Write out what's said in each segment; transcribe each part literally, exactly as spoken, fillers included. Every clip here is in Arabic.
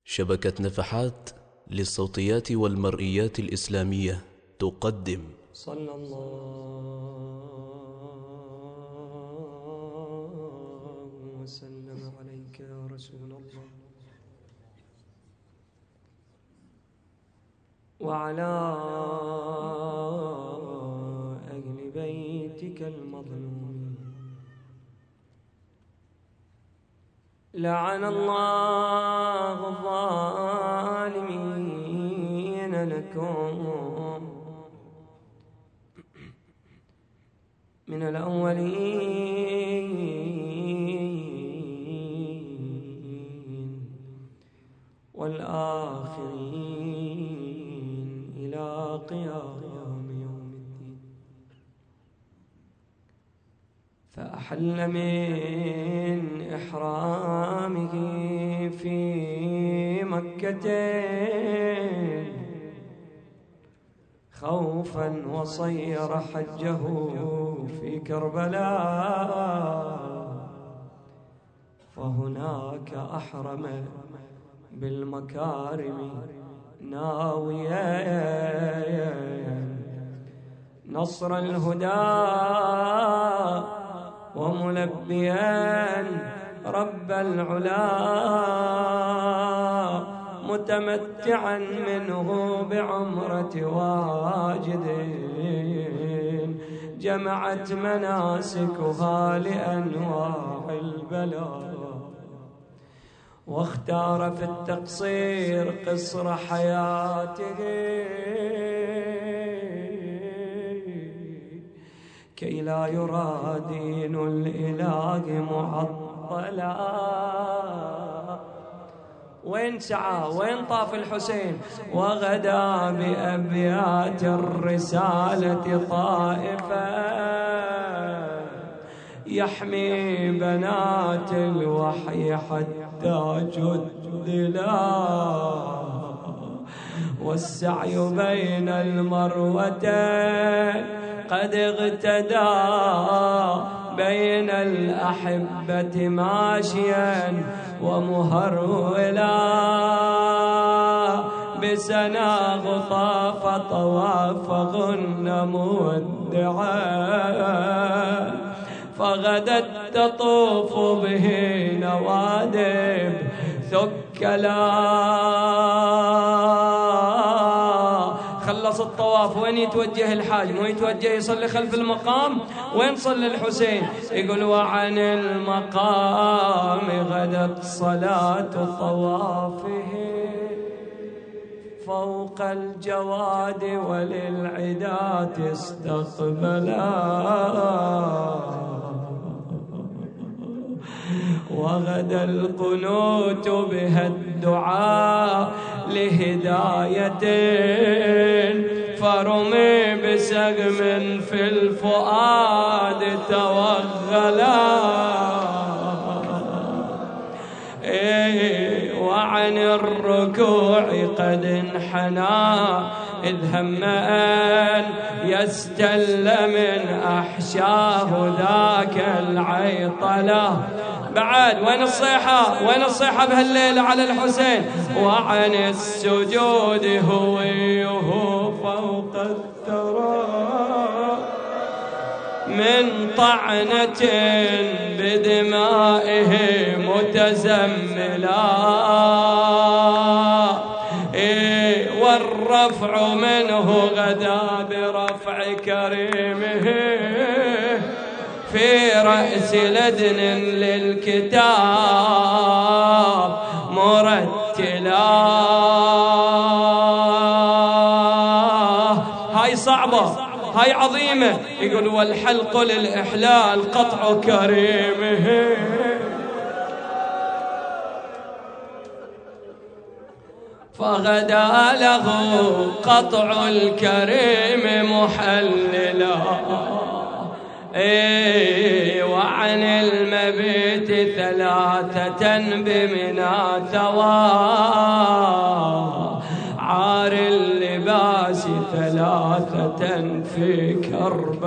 شبكة نفحات للصوتيات والمرئيات الإسلامية تقدم صلى الله وسلم عليك يا رسول الله وعلى أهل بيتك المظلومين. لعن الله الظالمين لكم من الأولين والآخرين إلى قيام يوم الدين. فأحل من إحرامه في مكة خوفا وصير حجه في كربلاء، فهناك أحرم بالمكارم ناويا نصر الهدى وملبيا رب العلا، متمتعا منه بعمرة واجدين جمعت مناسكها لأنواع البلاء، واختار في التقصير قصر حياته كي لا يرى دين الإله معطلا. وين سعى وين طاف الحسين وغدا بأبيات الرسالة طائفا يحمي بنات الوحي حتى جدلا، والسعي بين المروتين قد اغتدى بين الأحبة ماشيا ومهرولا، بسناه طاف طوافهن مودعا، فغدت تطوف به نوادب ثكلا. خلص الطواف وين يتوجه الحاج؟ مو يتوجه يصلي خلف المقام؟ وين صلى الحسين؟ يقول وعن المقام غدت صلاة طوافه فوق الجواد وللعدات استقبلا، وغدا القنوت بها الدعاء لهداية، فرمي بسهم في الفؤاد توغلا. إيه وعن الركوع قد انحنى إذ هم أن يستل من أحشاه ذاك العيطلة. بعد وين الصيحة وين الصيحة بهالليلة على الحسين؟ وعن السجود هويه فوق الثرى من طعنة بدمائه متزملا، إيه والرفع منه غدا برفع كريمه في رأس لدن للكتاب مرتلا. هاي صعبة هاي عظيمة. يقول والحلق للإحلال قطع كريمه، فغدا له قطع الكريم محللا. إيه وعن المبيت ثلاثة بمنى ثوى عار اللباس ثلاثة في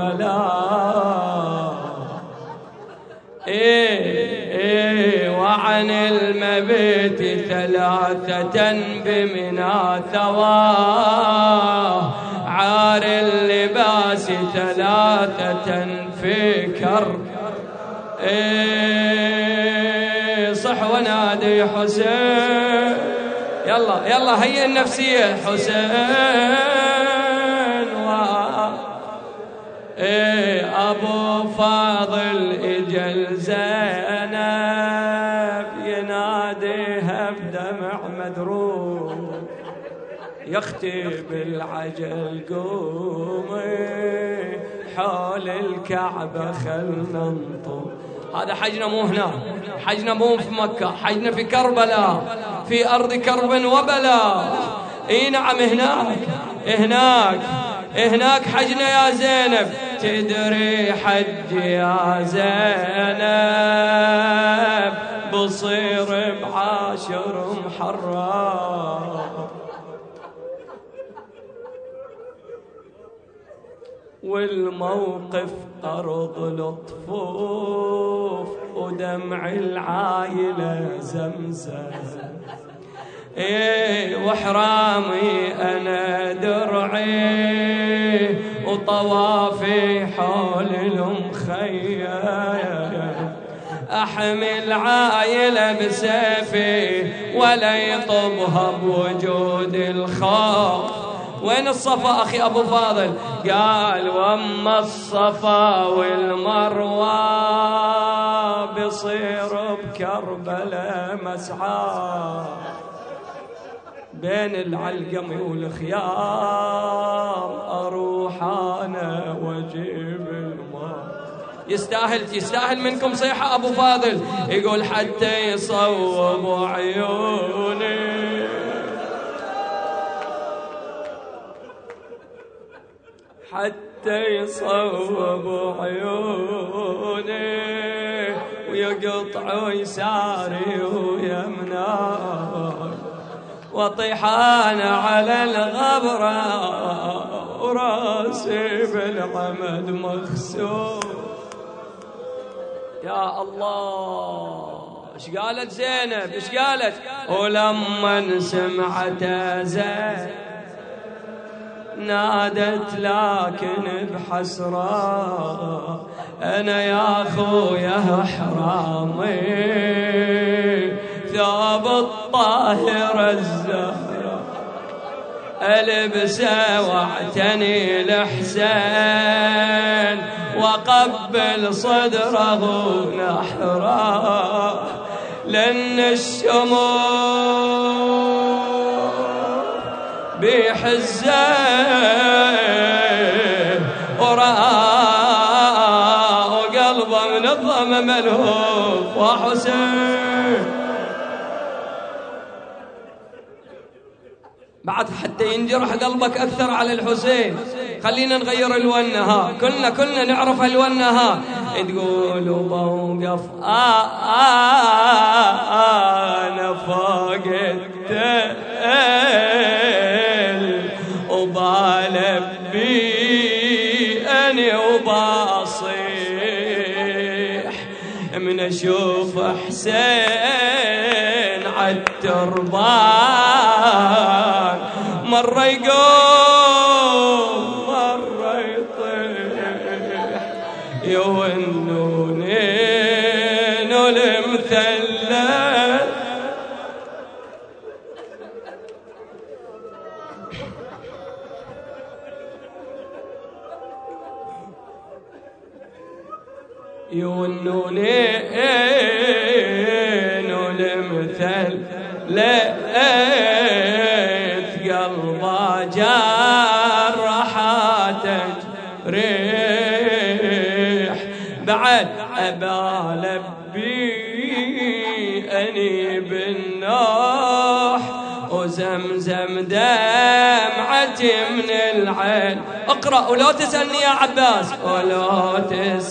كربلاء. إيه إيه وعن وعن المبيت ثلاثة بمنى ثواه عار اللباس ثلاثة في كرب إيه صح ونادي حسين يلا يلا هيئ النفسية حسين و إيه أبو فاضل إجل زينب يناديها بدمع مدروب يختي بالعجل قومي حول الكعبة خلنا نطوف. هذا حجنا مو هنا، حجنا مو في مكة، حجنا في كربلاء في أرض كرب وبلاء. اي نعم هناك هناك هناك حجنا يا زينب. تدري حج يا زينب بصير بعاشر محرم والموقف أرض الطفوف ودمع العايلة زمزم إيه وحرامي أنا درعي وطوافي حول المخيم أحمل عايلة بسيفي ولا يطبها بوجود الخوف. وين الصفا أخي أبو فاضل؟ قال وأما الصفا والمروة بصير بكربلاء مسعى بين العلقم والخيام أروح أنا وأجيب الماء. يستاهل يستاهل منكم صيحة أبو فاضل يقول حتى يصوب عيوني حتى يصوب عيوني ويقطعوا يساري ويمناي واطيح انا على الغبرة وراسي بالعمد مخسوم. يا الله ايش قالت زينب ايش قالت؟ ولما سمعت زينب نادت لكن بحسرة أنا يا أخويا حرامي ثوب الطاهرة الزهرة ألبسه واعتني الحسين وقبل صدره نحره لأن الشموع بحزه وراه وقلبه من الضم ملهوف وحسين بعد حتى ينجرح قلبك أكثر على الحسين. خلينا نغير الونة ها كلنا كلنا نعرف الونة ها تقولوا بوقف آه آه آه أنا فوق التل وبالبي أنا وباصيح من أشوف حسين عالتربان مرة يقوم مرة يطيح يونونين والمثلث يونونين والمثلث قلبه جرحاته ريح بعد أبا لبي أني بالنوح وزمزم دمعتي من العين. اقرأ ولو تسألني يا عباس ولو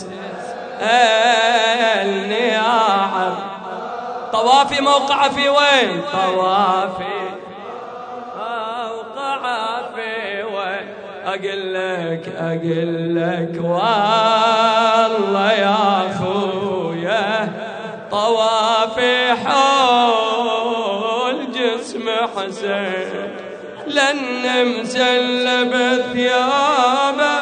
تسألني يا عباس. طوافي موقع في وين؟ طوافي موقع في وين؟ أقول لك أقول لك والله يا أخويا طوافي حول اسم حسين لن مسلب ثيابه.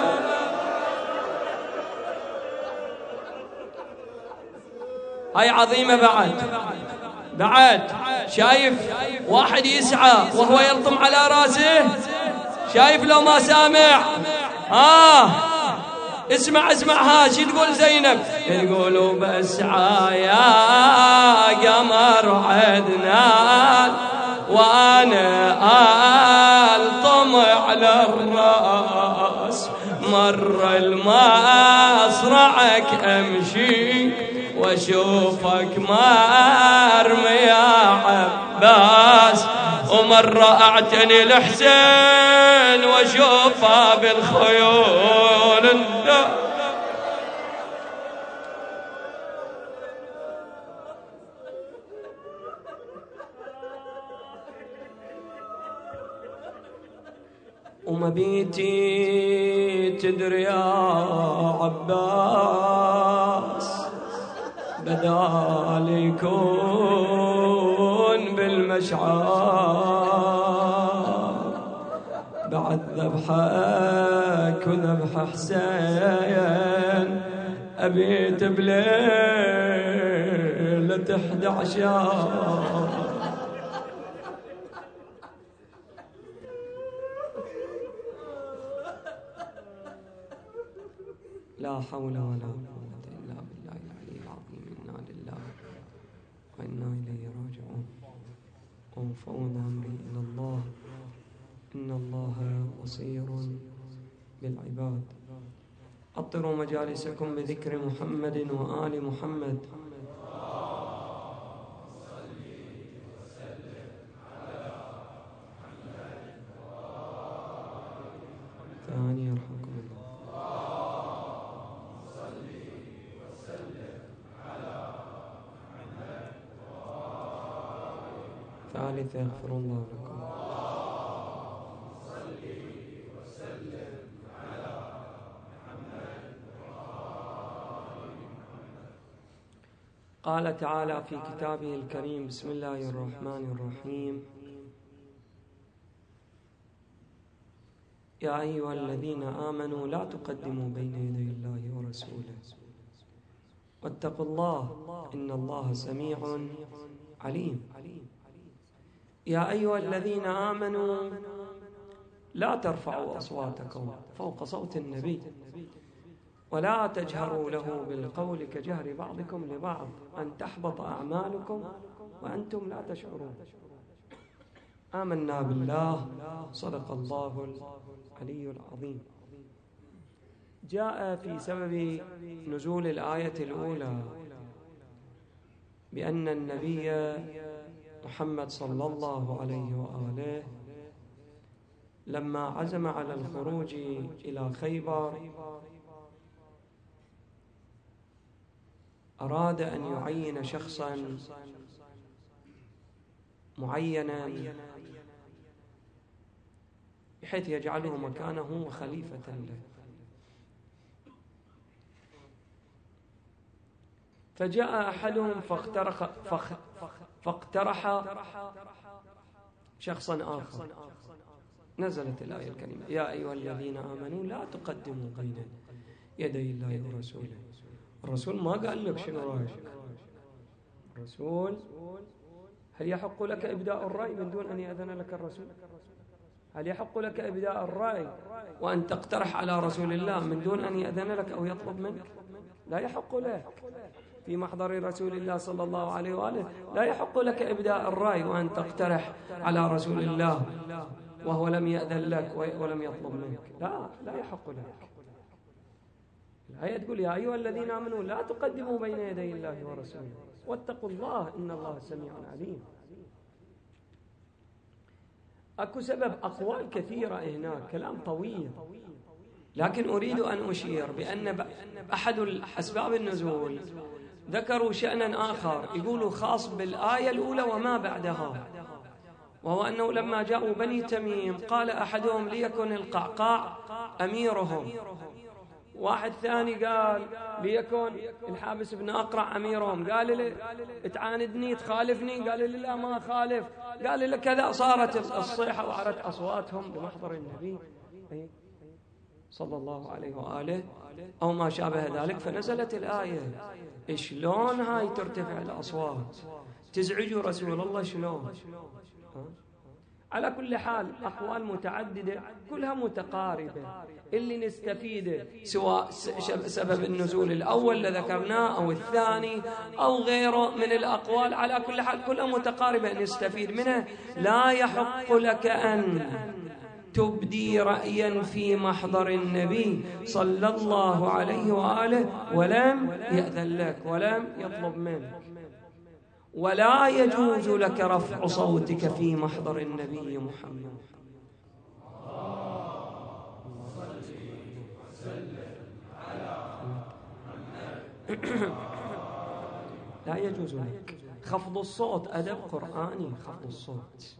هاي عظيمة بعد بعد. شايف واحد يسعى وهو يلطم على راسه؟ شايف لو ما سامع؟ آه اسمع اسمع ها شي تقول زينب؟ تقولوا بسعى يا قمر عدنان وانا الطم على الراس، مر المصرعك امشي واشوفك مرمي يا عباس، ومرة اعتني الحسين واشوفه بالخيول انت. ومبيتي تدري يا عباس بدال يكون بالمشعار بعد ذبحك وذبح حسين، أبيت بليلة إحدى عشر. لا حول ولا قوة إلا بالله العلي العظيم. إنا لله وإنا إليه راجعون. وفوض أمري إلى الله إن الله بصير بالعباد. أطروا مجالسكم بذكر محمد وآل محمد. ثاني يرحمكم الله. ثالث يغفر الله لكم. قال تعالى في كتابه الكريم: بسم الله الرحمن الرحيم: يا أيها الذين آمنوا لا تقدموا بين يدي الله ورسوله واتقوا الله إن الله سميع عليم. يا أيها الذين آمنوا لا ترفعوا أصواتكم فوق صوت النبي ولا تجهروا له بالقول كجهر بعضكم لبعض أن تحبط أعمالكم وأنتم لا تشعرون. آمنا بالله. صدق الله العلي العظيم. جاء في سبب نزول الآية الأولى بأن النبي محمد صلى الله عليه وآله لما عزم على الخروج إلى خيبر أراد أن يعين شخصا معينا بحيث يجعله مكانه خليفة له. فجاء أحدهم فاقترح, فاقترح شخصا آخر. نزلت الآية الكريمة: يا أيها الذين آمنوا لا تقدموا بين يدي الله ورسوله. الرسول ما قال لك شنو رأيك. الرسول: هل يحق لك إبداء الرأي من دون أن يأذن لك الرسول؟ هل يحق لك إبداء الرأي وأن تقترح على رسول الله من دون أن يأذن لك أو يطلب منك؟ لا يحق لك. في محضر رسول الله صلى الله عليه وآله لا يحق لك إبداء الرأي وأن تقترح على رسول الله وهو لم يأذن لك ولم يطلب منك. لا لا يحق لك. الآية تقول: يا أيها الذين آمنوا لا تقدموا بين يدي الله ورسوله واتقوا الله إن الله سميع عليم. أكو سبب، أقوال كثيرة هناك، كلام طويل، لكن أريد أن أشير بأن أحد أسباب النزول ذكروا شأنا آخر يقولوا خاص بالآية الأولى وما بعدها، وهو أنه لما جاءوا بني تميم قال أحدهم ليكن القعقاع أميرهم، واحد ثاني قال ليكن الحابس بن أقرع أميرهم، قال لي تعاندني تخالفني، قال لي لا ما خالف، قال لي كذا. صارت الصيحة وعرت أصواتهم بمحضر النبي صلى الله عليه وآله أو ما شابه ذلك. فنزلت الآية. شلون هاي ترتفع الأصوات تزعجوا رسول الله شلون؟ على كل حال أقوال متعددة كلها متقاربة. اللي نستفيده سواء سبب النزول الأول اللي ذكرناه أو الثاني أو غيره من الأقوال، على كل حال كلها متقاربة نستفيد منها. لا يحق لك أن تبدي رأيا في محضر النبي صلى الله عليه وآله ولم يأذن لك ولم يطلب منك، ولا يجوز لك رفع صوتك في محضر النبي محمد. لا يجوز لك خفض الصوت، أدب قرآني خفض الصوت.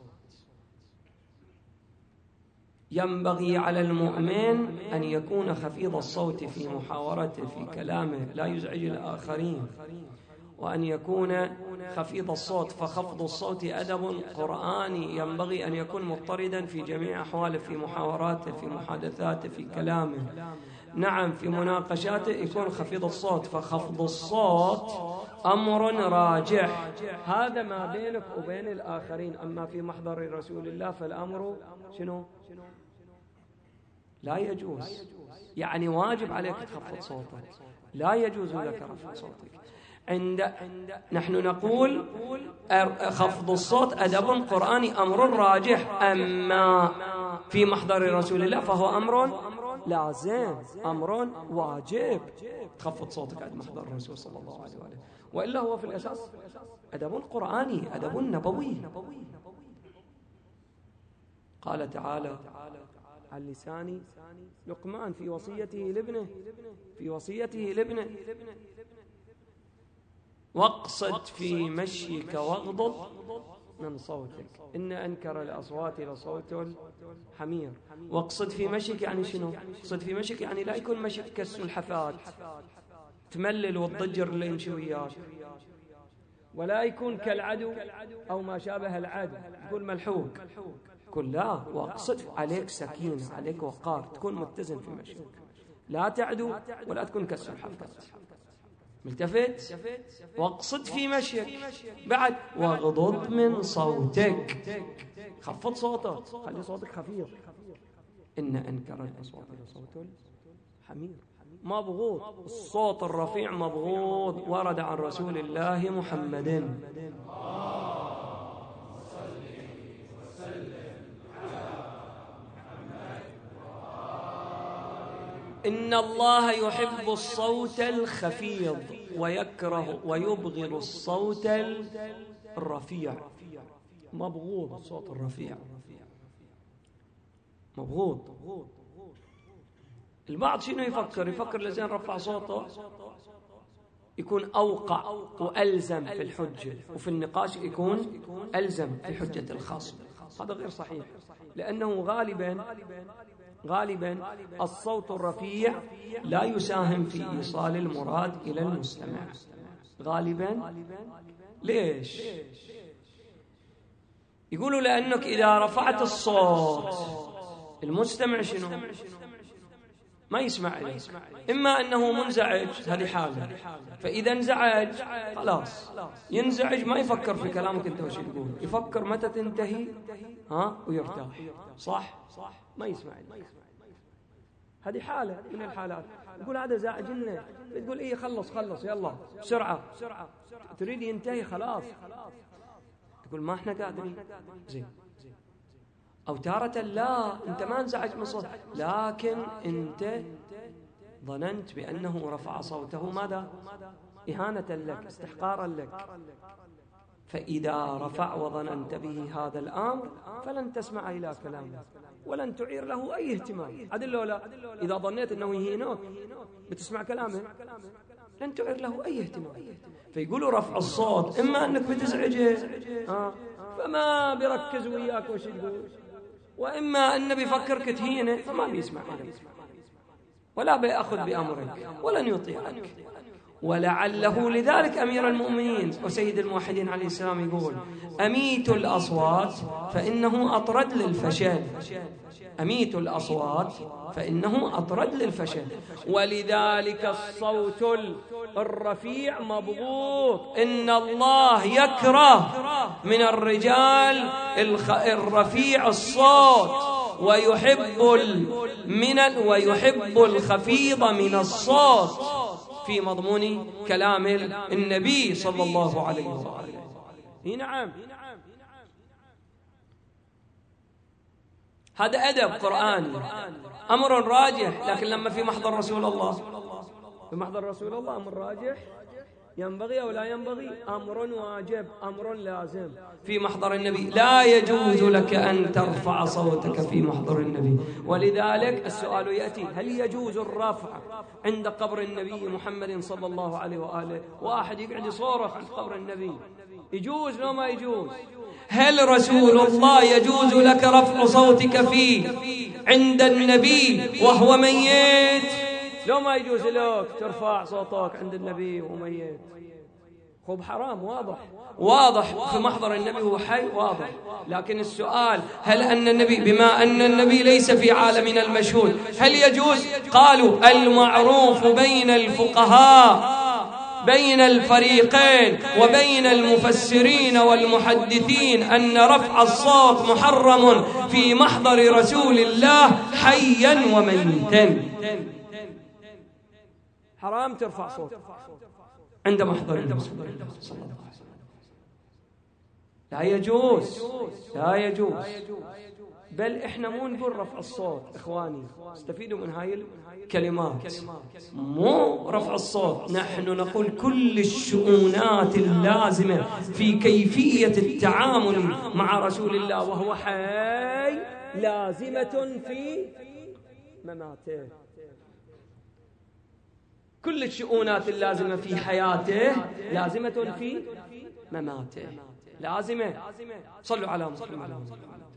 ينبغي على المؤمن أن يكون خفيض الصوت في محاورته في كلامه لا يزعج الآخرين، وأن يكون خفيض الصوت. فخفض الصوت أدب قرآني، ينبغي أن يكون مضطردا في جميع أحواله، في محاوراته، في محادثاته، في كلامه. نعم في مناقشاته يكون خفيض الصوت. فخفض الصوت أمر راجح، هذا ما بينك وبين الآخرين. أما في محضر رسول الله فالأمر شنو؟ لا يجوز، يعني واجب عليك تخفض صوتك، لا يجوز لك رفع صوتك. عند نحن نقول خفض الصوت أدب قرآني أمر راجح، أما في محضر رسول الله فهو أمر لازم، أمر واجب تخفض صوتك عند محضر الرسول صلى الله عليه وآله، وإلا هو في الأساس أدب قرآني، أدب نبوي. قال تعالى عن لسان لقمان في وصيته لابنه في وصيته لابنه واقصد في مشيك واغضض من صوتك إن أنكر الأصوات لصوت الحمير. واقصد في مشيك يعني شنو؟ اقصد في مشيك يعني لا يكون مشيك كالسلحفاة تملل وتضجر اللي يمشي وياك، ولا يكون كالعدو أو ما شابه العدو يكون ملحوق. قل لا، واقصد عليك سكينة، عليك وقار، تكون متزن في مشيك، لا تعدو ولا تكون كالسلحفاة ملتفت. واقصد في مشيك بعد واغضض من صوتك، خفض صوتك، خلي صوتك خفيف. إن أنكر الأصوات لصوت الحمير، مبغوض الصوت الرفيع، مبغوض. ورد عن رسول الله محمد إن الله يحب الصوت الخفيض ويكره ويبغض الصوت الرفيع. مبغوض الصوت الرفيع، مبغوض. البعض شنو يفكر؟ يفكر لزين رفع صوته يكون أوقع وألزم في الحجة، وفي النقاش يكون ألزم في حجة الخصم. هذا غير صحيح، لأنه غالبا غالبا الصوت الرفيع لا يساهم في إيصال المراد إلى المستمع غالبا. ليش؟ يقولوا لأنك إذا رفعت الصوت المستمع شنو؟ ما يسمع إليك، إما أنه منزعج، هذه حالة، فإذا انزعج خلاص ينزعج، ما يفكر في كلامك أنت وش تقول، يفكر متى تنتهي ها ويرتاح. صح؟ ما يسمع إليك. هذه حالة من الحالات. يقول هذا زعجنا، تقول إيه خلص خلص يلا بسرعة، تريد ينتهي خلاص، تقول ما إحنا قادرين زين. أو تارة لا، أنت ما انزعج من صوت، لكن أنت ظننت بأنه رفع صوته ماذا؟ إهانة لك، استحقارا لك. فإذا رفع وظننت به هذا الأمر فلن تسمع إلى كلامه ولن تعير له أي اهتمام. عدل لا، إذا ظنيت أنه يهينك بتسمع كلامه لن تعير له أي اهتمام. فيقولوا رفع الصوت إما أنك بتزعجه آه فما بيركز وياك وش تقول، وإما أنه بيفكرك تهينه فما بيسمع إليك. ولا بيأخذ بأمرك ولن يطيعك. ولعله لذلك أمير المؤمنين وسيد الموحدين عليه السلام يقول: أميتوا الأصوات فإنه أطرد للفشل. أميتوا الأصوات فإنه أطرد للفشل. ولذلك الصوت الرفيع مضبوط. إن الله يكره من الرجال الرفيع الصوت ويحب من ويحب الخفيض من الصوت، في مضمون كلام النبي صلى الله عليه وآله. نعم، هذا أدب قرآني، أمر راجح. لكن لما في محضر رسول الله، في محضر رسول الله أمر راجح ينبغي أو لا ينبغي، أمر واجب، أمر لازم. في محضر النبي لا يجوز لك أن ترفع صوتك في محضر النبي. ولذلك السؤال يأتي: هل يجوز الرفع عند قبر النبي محمد صلى الله عليه وآله؟ واحد يقعد يصورخ عند قبر النبي، يجوز لو ما يجوز؟ هل رسول الله يجوز لك رفع صوتك فيه عند النبي وهو ميت؟ لو ما يجوز لك ترفع صوتك عند النبي وهو ميت. خب حرام، واضح واضح في محضر النبي وهو حي، واضح. لكن السؤال: هل أن النبي، بما أن النبي ليس في عالمنا المشهود، هل يجوز؟ قالوا: المعروف بين الفقهاء بين الفريقين وبين المفسرين والمحدثين أن رفع الصوت محرم في محضر رسول الله حيا وميتا. حرام ترفع صوت عند محضر النبي صلى الله عليه وسلم، لا يجوز، لا يجوز. بل إحنا مو نقول رفع الصوت، إخواني استفيدوا من هاي الكلمات، مو رفع الصوت، نحن نقول كل الشؤونات اللازمة في كيفية التعامل مع رسول الله وهو حي لازمة في مماته. كل الشؤونات اللازمة في حياته لازمة في مماته، لازمة. صلوا على محمد.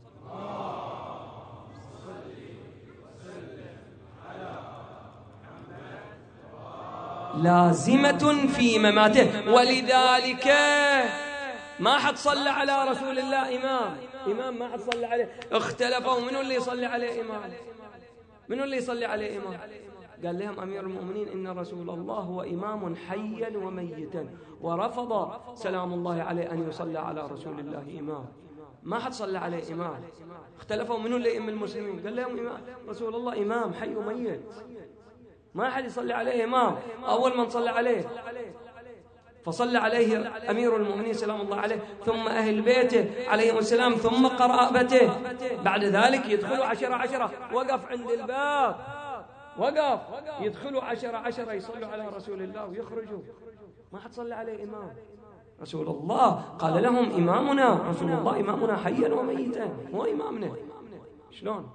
لازمة في مماته. ولذلك ما حد صلى على رسول الله إمام، إمام ما حد صلى عليه. اختلفوا منو اللي يصلي عليه إمام، منو اللي يصلي عليه إمام. قال لهم أمير المؤمنين: إن رسول الله هو إمام حيا وميتا، ورفض سلام الله عليه أن يصلى على رسول الله إمام. ما حد صلى عليه إمام. اختلفوا منو اللي يئم المسلمين، قال لهم إمام رسول الله إمام حي وميت، ما حد يصلي عليه إمام. أول من صلى عليه فصلى عليه أمير المؤمنين سلام الله عليه، ثم أهل بيته عليهم السلام، ثم قرابته. بعد ذلك يدخلوا عشرة عشرة. وقف عند الباب، وقف، يدخلوا عشرة عشرة يصلوا على رسول الله ويخرجوا. ما حد صلى عليه إمام. رسول الله قال لهم: إمامنا رسول الله إمامنا حيا وميتا، هو إمامنا. شلون؟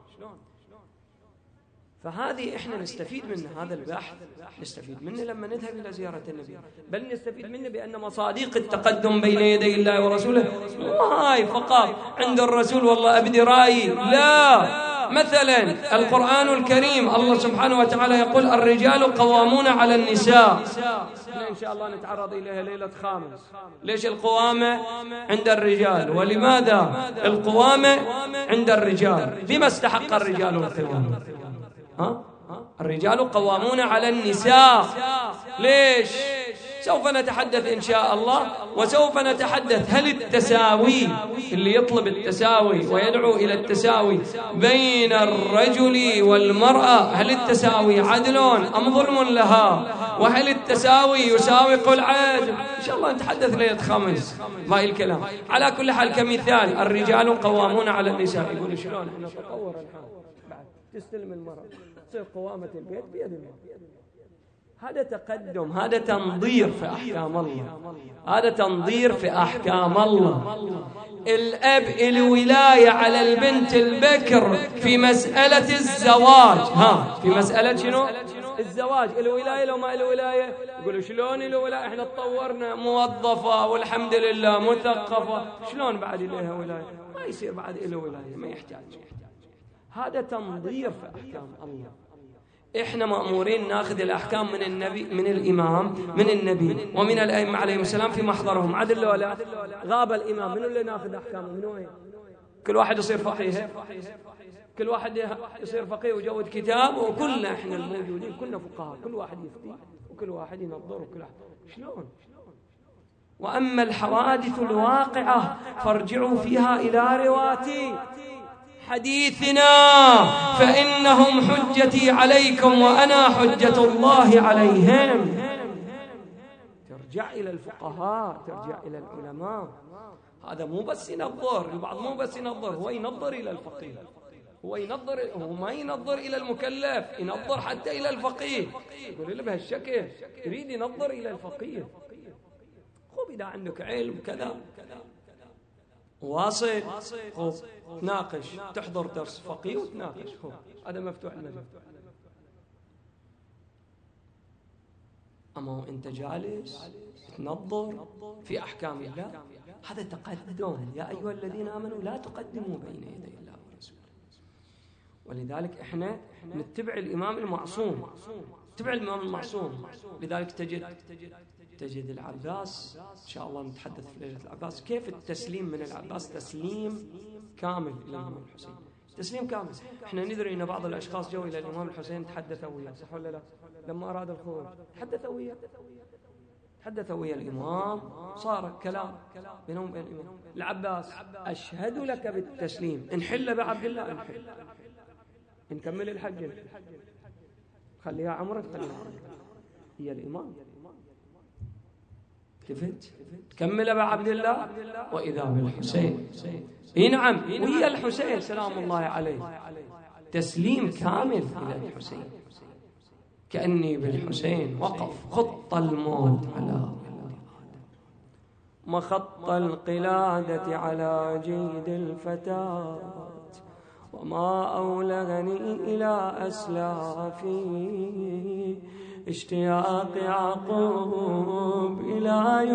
فهذه إحنا نستفيد من هذا البحث، نستفيد منه لما نذهب إلى زيارة النبي، بل نستفيد منه بأن مصادق التقدم بين يدي الله ورسوله مو هاي فقط عند الرسول والله أبدي رأيي، لا. مثلا القرآن الكريم الله سبحانه وتعالى يقول: الرجال قوامون على النساء. إن شاء الله نتعرض إليها ليلة خامس. ليش القوامة عند الرجال؟ ولماذا القوامة عند الرجال؟ بما استحق الرجال القوامة؟ ها؟ الرجال قوامون على النساء. ليش؟ سوف نتحدث إن شاء الله، وسوف نتحدث هل التساوي، اللي يطلب التساوي ويدعو إلى التساوي بين الرجل والمرأة، هل التساوي عدل أم ظلم لها؟ وهل التساوي يساوق العدل؟ إن شاء الله نتحدث ليلة خمس باقي الكلام. على كل حال كمثال: الرجال قوامون على النساء. يقول شلون احنا نتطور الحال بعد تستلم المرأة تصير قوامة البيت بيد المرأة. هذا تقدم، هذا تنظير في أحكام الله، هذا تنظير في أحكام الله. الأب الولاية على البنت البكر في مسألة الزواج. ها، في مسألة شنو؟ الزواج. الولاية لو ما الولاية يقولوا شلون الولاية؟ احنا تطورنا، موظفة والحمد لله مثقفة، شلون بعد إليها ولاية؟ ما يصير بعد إلى ولاية، ما يحتاج. هذا تنظير في أحكام الله. إحنا مأمورين ناخذ الأحكام من النبي، من الإمام، من النبي ومن الأئمة عليهم السلام في محضرهم. عدل ولا غاب الإمام، منو اللي ناخذ أحكامه؟ منو وين؟ كل واحد يصير فقيه، كل واحد يصير فقيه وجود كتاب، وكلنا إحنا الموجودين كلنا فقهاء، كل واحد يفتي وكل واحد ينظر وكل واحد شلون؟ وأما الحوادث الواقعة فارجعوا فيها إلى رواتي حديثنا فإنهم حجتي عليكم وأنا حجة الله عليهم. ترجع إلى الفقهاء، ترجع إلى العلماء. هذا مو بس ينظر، البعض مو بس ينظر، هو ينظر إلى الفقيه، هو ينظر، هو ما ينظر إلى المكلف، ينظر حتى إلى الفقيه. يقول له بهالشكل يريد ينظر إلى الفقيه. خب إذا عندك علم كذا واصل، خب تناقش، تحضر درس فقيه وتناقش، خب هذا مفتوح المجال. أما أنت جالس تنظر في أحكام الله، هذا تقدم. يا أيها الذين آمنوا لا تقدموا بين يدي الله ورسوله. ولذلك إحنا نتبع الإمام المعصوم، نتبع الإمام المعصوم. لذلك تجد تجد العباس، إن شاء الله نتحدث في ليلة العباس، كيف التسليم من العباس تسليم كامل إلى الإمام الحسين، تسليم كامل. إحنا ندري أن بعض الأشخاص جو إلى الإمام الحسين تحدثوا وياه، صح ولا لا؟ لما أراد الخروج تحدثوا وياه، تحدثوا ويا الإمام، صار كلام بينهم وبين الإمام. العباس أشهد لك بالتسليم، انحل بعبد الله، انحل، نكمل الحج، خليها عمرك، خليها عمرك، هي الإمام. تفت تكمل بعبد الله وإذا بالحسين. اي نعم، ويا الحسين سلام الله عليه، تسليم كامل إلى الحسين، كأني بالحسين وقف خط الموت على مخط القلادة على جيد الفتاة، وما أولغني إلى أسلافي اشتياق يعقوب إلى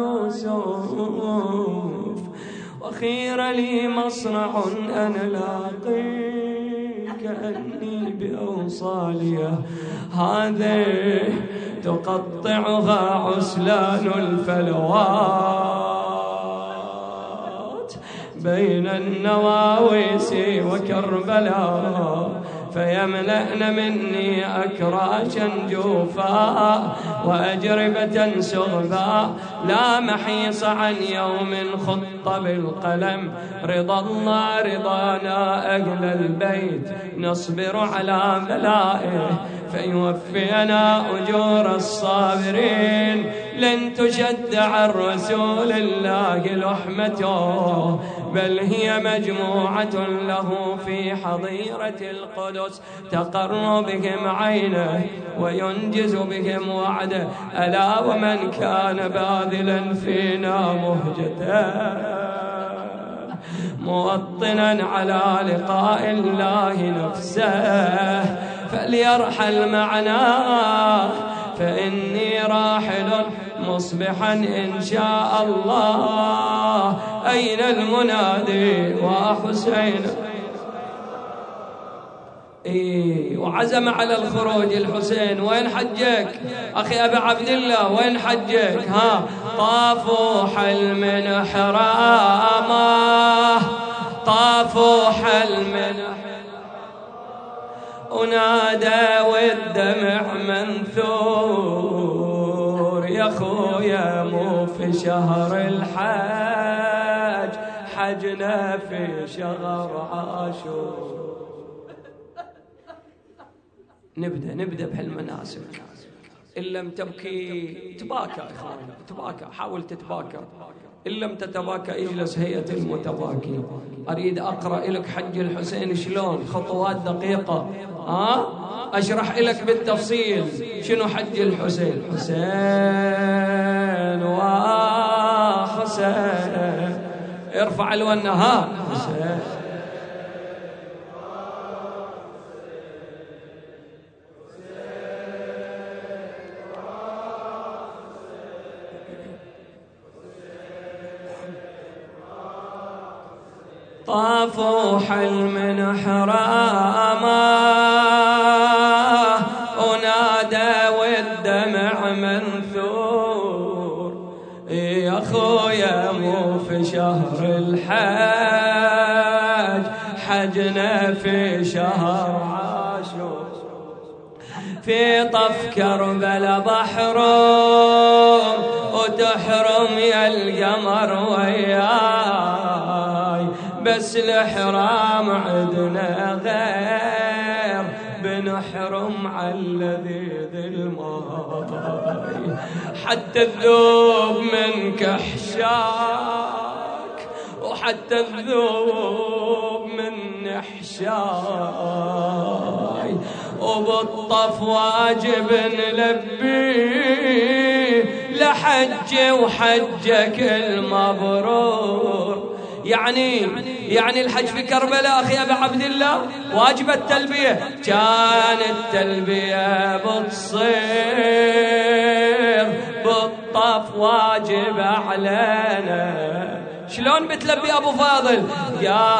يوسف، وخير لي مصنع أنا لاقي كأني بأوصاليه هذه تقطعها عسلان الفلوات بين النواويس وكربلاء، فيملأن مني أكراشا جوفا وأجربة سغبا، لا محيص عن يوم خط بالقلم، رضا الله رضانا أهل البيت، نصبر على بلائه فيوفينا أجور الصابرين. لن تشد عن رسول الله لحمته، بل هي مجموعة له في حظيرة القدس، تقر بهم عينه وينجز بهم وعده. ألا ومن كان باذلا فينا مهجته، موطنا على لقاء الله نفسه، فليرحل معنا فإني راحل مصبحا إن شاء الله. أين المنادي وحسين؟ إيه، وعزم على الخروج الحسين. وين حجك أخي أبا عبد الله؟ وين حجك؟ ها، طافوا حل من حرامه، طافوا حل من ونادى والدمع منثور، يا خويا مو في شهر الحج، حجنا في شهر عاشور. نبدأ نبدأ بهالمناسك. إن لم تبكي تباكى إخواني، تباكى، حاول تتباكى. إن لم تتباكى اجلس هيئة المتباكي. أريد أقرأ لك حج الحسين شلون، خطوات دقيقة، ها أشرح لك بالتفصيل شنو حج الحسين. حسين وحسين ارفع الونه، ها حسين طافوا حل من حرامه شهر الحج حجنا في شهر عاشور في طف كربلاء بحرم وتحرم يا القمر وياي بس الحرام عدنا غير بنحرم على الذي ذي الماي حتى الذوب منك احشاك وحتى الذوب من احشاي وبالطف واجب نلبي لحج وحجك المبرور. يعني يعني الحج في كربلاء أخي أبا عبد الله واجب التلبية، كان التلبية بتصير بالطف واجب علينا. شلون بتلبي أبو فاضل؟ يا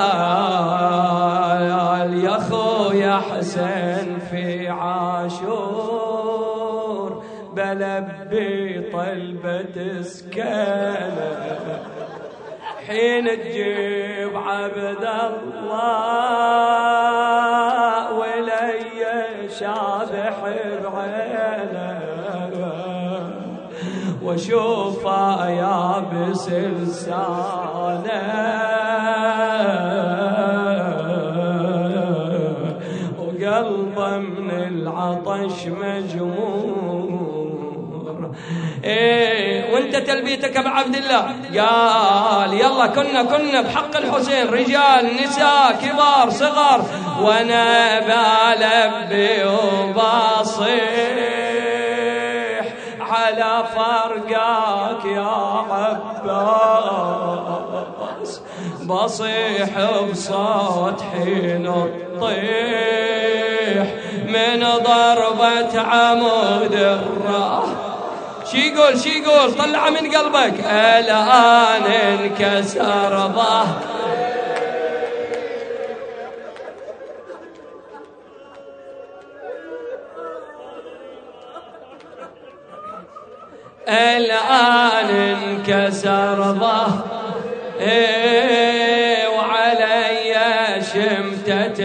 يا أخويا حسن في عاشور بلبي طلبة سكانة حين تجيب عبد الله ولي شابح بعينه وشوفه يابس لسانه وقلبه من العطش مجمور. ايه وانت تلبيتك ابو عبد الله قال يلا كنا كنا بحق الحسين رجال نساء كبار صغار وانا بلبي وبصيح على فرقاك يا عباس بصيح بصوت حين الطيح من ضربة عمود الراس. شي يقول شي يقول طلع من قلبك الآن انكسر ظهر الآن انكسر ظهر إيه وعلي شمتة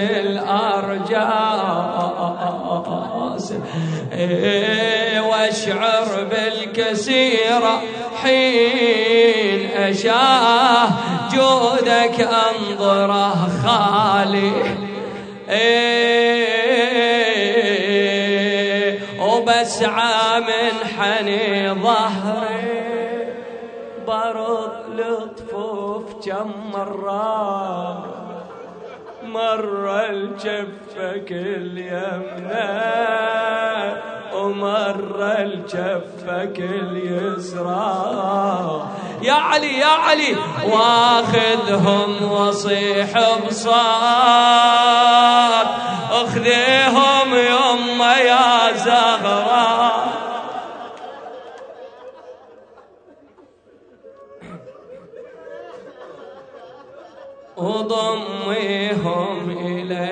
الأرجاس إيه واشعر بالكسيرة حين أشاه جودك أنظره خالي إيه وبسعى من حني ظهري برض لطفوف كم مرة مرة الجفك اليمنى ومرة الجفك اليسرى يا علي يا علي واخذهم وصيح بصوت اخذيهم يما يا زهراء وضميهم إلى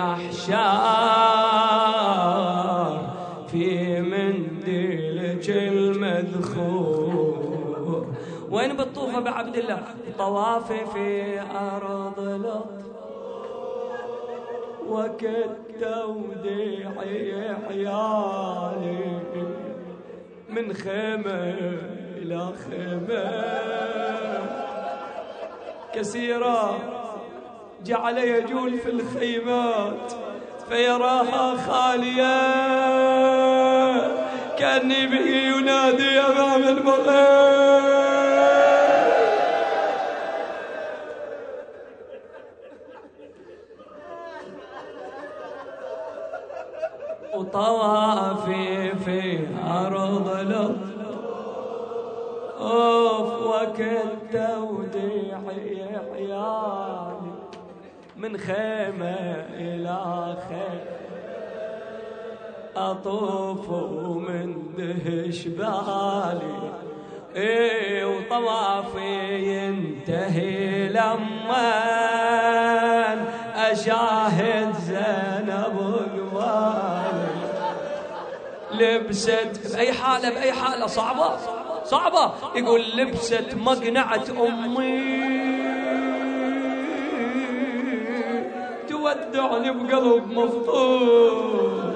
المحشار في منديلك المذخور. وين بالطوفة بعبد الله؟ طوافي في أرض لطف وكت وديعي عيالي من خيمة إلى خيمة كثيرة جعل يجول في الخيمات فيراها خالية كأني به ينادي أمام المغيب وطوافي في أرض لطف أوف وكت وديعي عيالي من خيمة إلى خيمة أطوف ومن دهش بالي إيه وطوافي ينتهي لما أشاهد زينب قبالي لبست بأي حالة بأي حالة صعبة صعبة يقول لبست مقنعة أمي تودعني بقلب مفطور.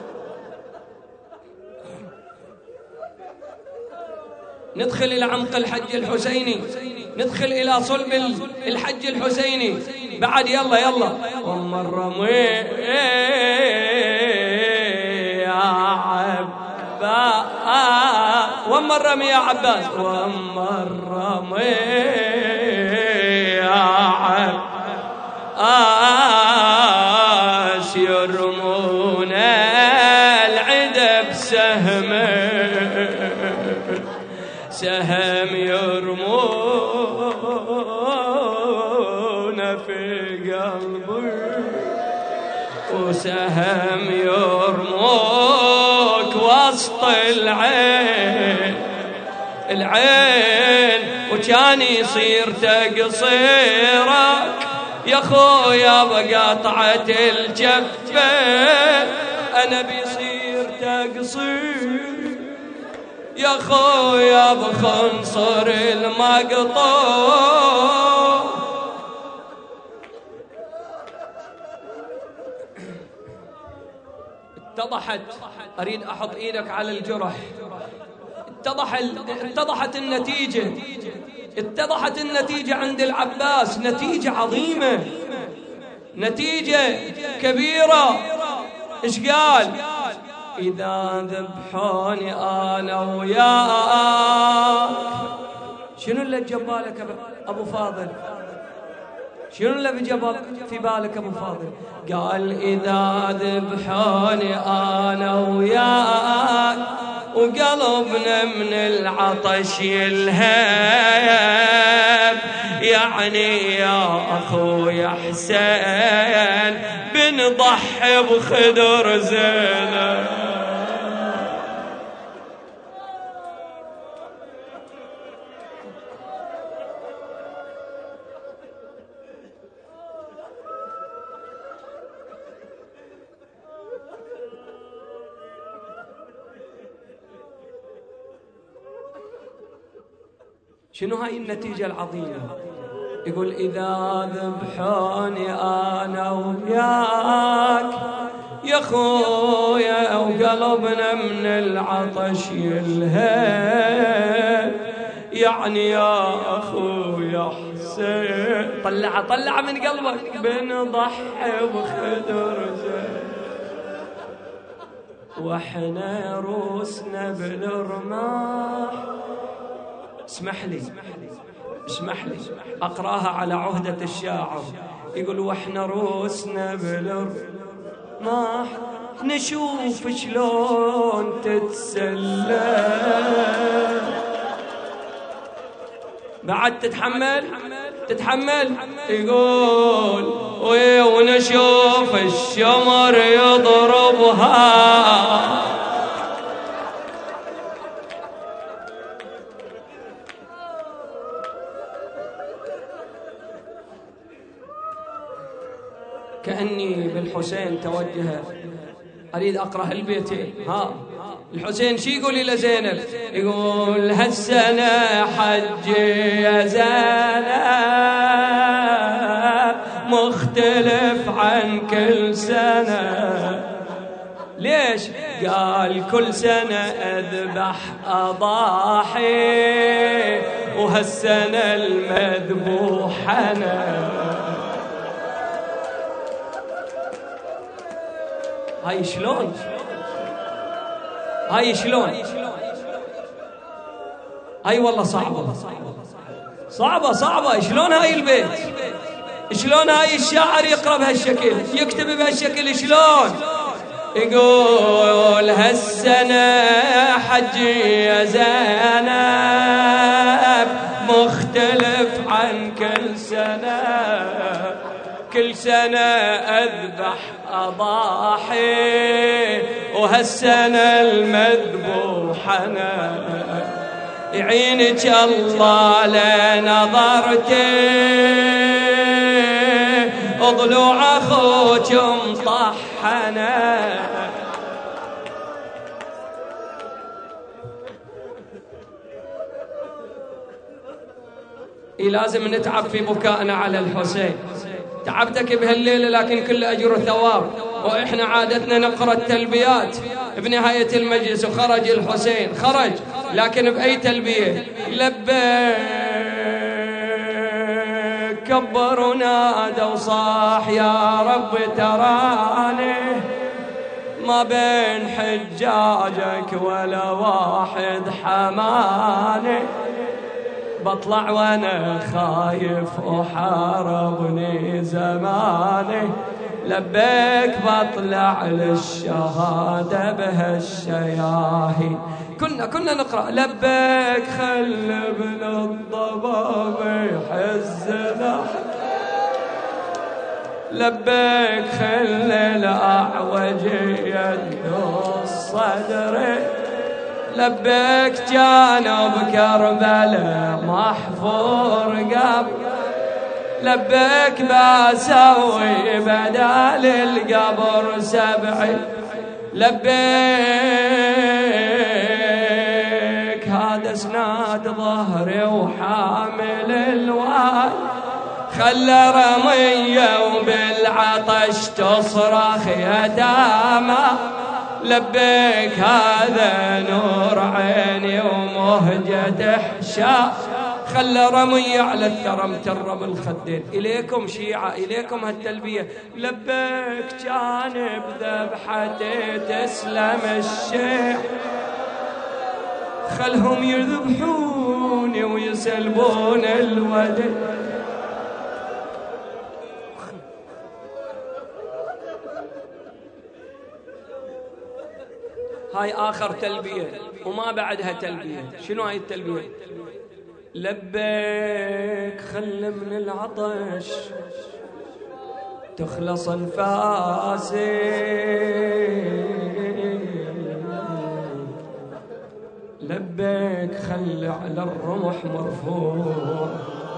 ندخل إلى عمق الحج الحسيني، ندخل إلى صلب الحج الحسيني بعد. يلا يلا. ومر يا عباس، ومر يا عباس، ومر يا عباس يرمون العدا بسهم، سهم يرمون في قلبي، وسهم يرموك وسط العين العين، وكان يصير تقصيرك يا خويا بقطعة الجفة، أنا بيصير تقصير يا خويا بخنصر المقطوع. اتضحت، أريد أحط إيدك على الجرح. اتضح اتضحت النتيجة، اتضحت النتيجة عند العباس، نتيجة عظيمة، نتيجة كبيرة. إيش قال؟ إذا ذبحوني أنا وياك. شنو اللي جبالك أبو فاضل؟ شنو اللي بجبل في بالك أبو فاضل؟ قال إذا ذبحوني أنا وياك وقلبنا من العطش يلهب، يعني يا أخويا حسين بنضحي بخدر زينب. شنو هاي النتيجة العظيمة؟ يقول إذا ذبحوني أنا وياك يا خويا وقلبنا من العطش يلهب، يعني يا أخويا حسين طلع طلع من قلبك بنضحي بخدر زين، واحنا روسنا بالرماح. اسمح لي اسمح لي أقراها على عهدة الشاعر. يقول واحنا روسنا بالرماح نشوف شلون تتسلى. بعد تتحمل تتحمل. يقول ونشوف الشمر يضربها، كأني بالحسين توجه. أريد أقرأ البيتين. ها الحسين شي يقول إلى زينب؟ يقول هالسنة حج يا زينب مختلف عن كل سنة. ليش؟ قال كل سنة أذبح أضاحي وهالسنة المذبوح أنا. هاي شلون؟ هاي شلون؟ هاي والله صعبة صعبة صعبة. شلون هاي البيت؟ شلون هاي الشاعر يقرأ بهالشكل، يكتب بهالشكل؟ شلون؟ يقول هالسنة حج يا زينب مختلف عن كل سنة، كل سنة أذبح أضاحي وهالسنة المذبوح أنا. يعينك الله لنظرتي ضلوع أخوك مطحنة. لازم نتعب في بكائنا على الحسين. تعبتك بهالليلة لكن كل أجر وثواب. وإحنا عادتنا نقرأ التلبيات بنهاية المجلس، وخرج الحسين خرج لكن بأي تلبية؟ لبيك كبر ونادى وصاح يا رب تراني ما بين حجاجك ولا واحد حماني، بطلع وانا خايف وحاربني زماني، لبيك بطلع للشهادة بهالشياهين. كنا كنا نقرأ لبيك خل ابن الضباب يحزنا، لبيك خل الأعوج يدو الصدر، لبيك جانب كربلاء محفور قبر، لبيك بسوي بدال القبر سبعي، لبيك هذا اسناد ظهري وحامل الواد، خلى رمية وبالعطش تصرخ يتامى، لبيك هذا نور عيني ومهجة حشا، خلى رمية على الثرى مترم الخدين. إليكم شيعة إليكم هالتلبية، لبيك جانب ذبحتي تسلم الشيع، خلهم يذبحوني ويسلبون الولد. هاي آخر تلبية وما بعدها تلبية. شنو هاي التلبية؟ لبيك خل من العطش تخلص انفاسي، لبيك خل على الرمح مرفوع،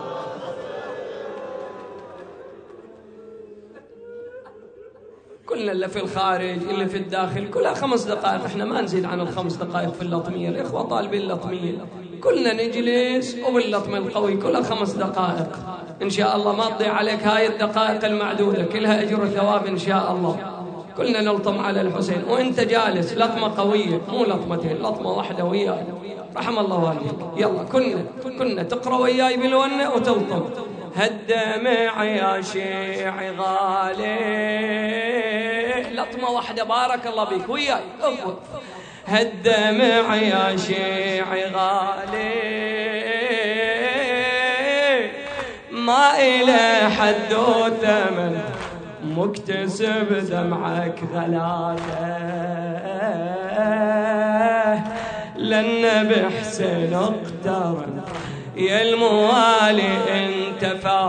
كلنا اللي في الخارج اللي في الداخل كلها خمس دقائق، احنا ما نزيد عن الخمس دقائق في اللطمية. الإخوة طالبين اللطمية، كلنا نجلس وباللطم القوي كلها خمس دقائق إن شاء الله، ما تضيع عليك هاي الدقائق المعدودة، كلها أجر وثواب إن شاء الله. كلنا نلطم على الحسين وانت جالس، لطمة قوية مو لطمتين، لطمة واحدة وياي، رحم الله والديك. يلا كنا كنا تقرأ وياي بالونة وتلطم. هالدمع يا شيعي غالي، لطمة واحدة بارك الله بيك وياي. هالدمع يا شيعي غالي ما إله حد وثمن، مكتسب دمعك غلاله، للنبي حسين اقترن يا الموالي انت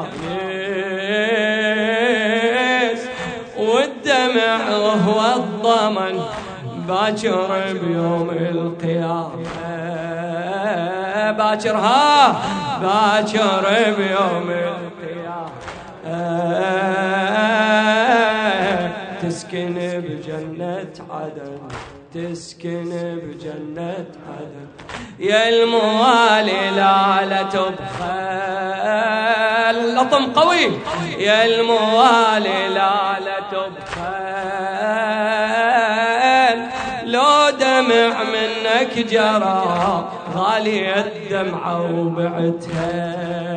فانيس، والدمع هو الضمن باكر بيوم القيامة، باكر ها باكر بيوم القيامة، تسكن بجنة عدن، تسكن بجنة عدن يا الموالي لا لا تبخل. لطم قوي يا الموالي لا لا تبخل، لو دمع منك جرى غالية الدمعة وبعتها،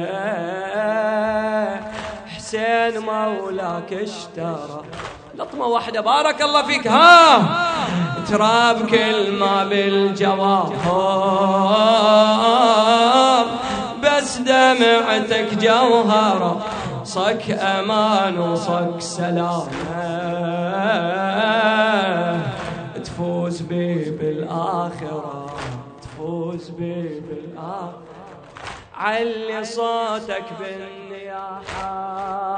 حسين مولاك اشترى. لطمة واحدة بارك الله فيك. ها تراب كل ما بالجواهر، بس دمعتك جوهرة، صك أمان وصك سلامة، تفوز بي بالآخرة، تفوز بي بالآخرة. علي صوتك بالنياحة،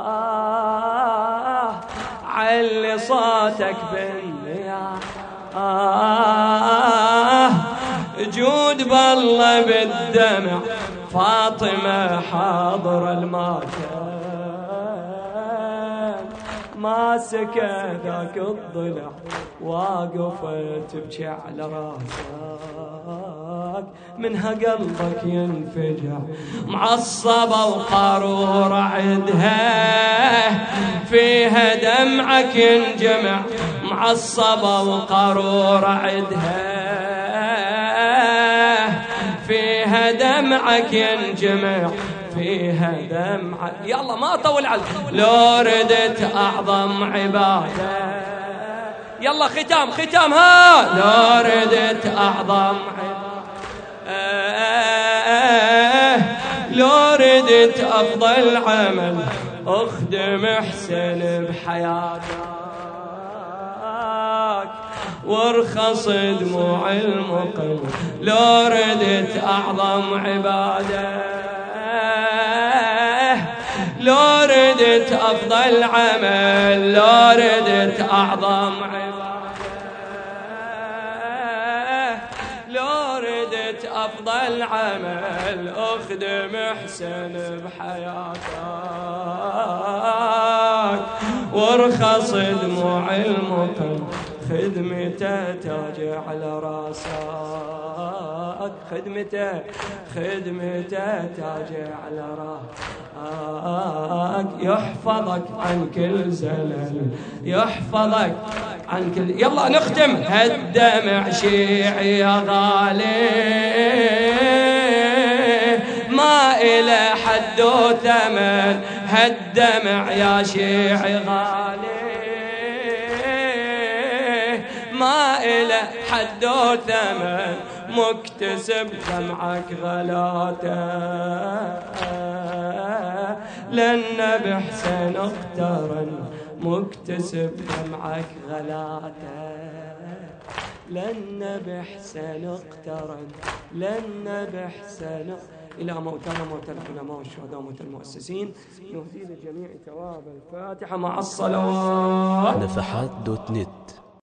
علي صوتك بالنياحة، جود بالله بالدمع، فاطمة حاضر المكان، ماسك ذاك الضلع واقفة تبكي على راسك، منها قلبك ينفجع معصبة وقارورة عدها فيها دمعك ينجمع، معصبة وقارورة عدها فيها دمعك ينجمع، فيها دمعة. يلا ما أطول عليك. لو ردت أعظم عبادة، يلا ختام ختام ها. لو ردت أعظم عبادة، لو ردت أفضل عمل أخدم حسن بحياتك، وارخص دموع المقل. لو ردت أعظم عبادة، لو ردت أفضل عمل، لو ردت أعظم عبادة، لو ردت أفضل عمل أخدم حسن بحياتك، وارخص دموع المقل خدمته تاج على راسك، خدمته خدمته تاج على راسك، يحفظك عن كل زلل، يحفظك عن كل. يلا نختم. هالدمع شيعي يا غالي ما إلى حد وثمن، هالدمع يا شيعي غالي ما إلى حد وثمن، مكتسب دمعك غلاته، لأن بحسن اقترن مكتسب دمعك غلاته، لأن بحسن اقترن، لأن بحسن. إلى موتانا موتى العلماء والشهداء وموتى المؤسسين، نهدي للجميع ثواب الفاتحة مع الصلوات. نفحات دوت نت.